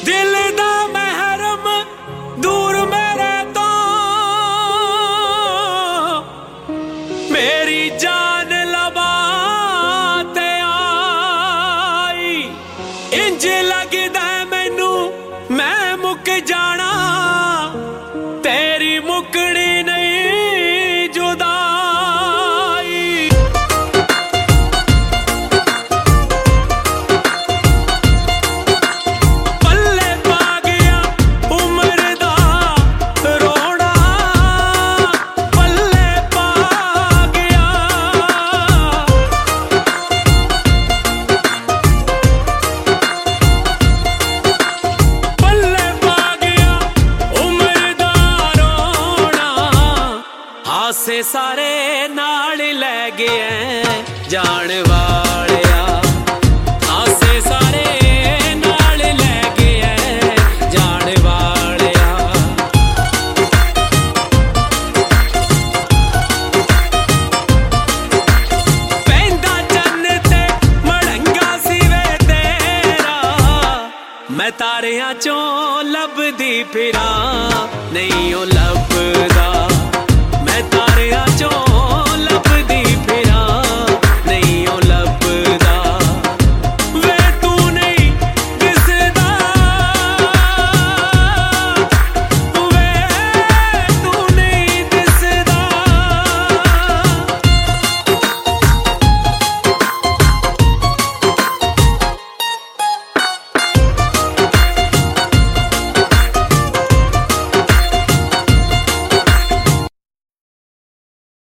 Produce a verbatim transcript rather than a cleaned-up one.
दिल दा महरम दूर मेरे तो मेरी जान लबा ते आई। इंज लगदा मैनू मैं मुक जाना तेरी मुकड़ी नहीं जुदाई। पल्ले पा गया उम्र दा रोना, पल्ले पा गया। पल्ले पा गया उम्र दा रोना, हासे सारे नाल लै गए जान वालिया। हासे सारे नाल लै गए जान वालिया। पैंदा चन्न ते मड़ंगा सी वे तेरा, मैं तारियां चों लभदी फिरां नहीं ओ लभदा।